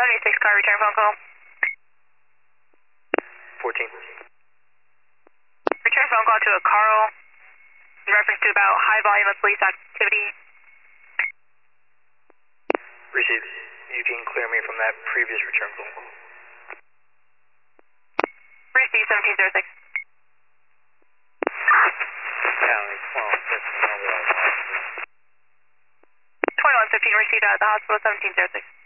76 car, return phone call. 14. Return phone call to a Carl in reference to about high volume of police activity. Received. You can clear me from that previous return phone call. Received 1706. County 2115 received at the hospital 1706.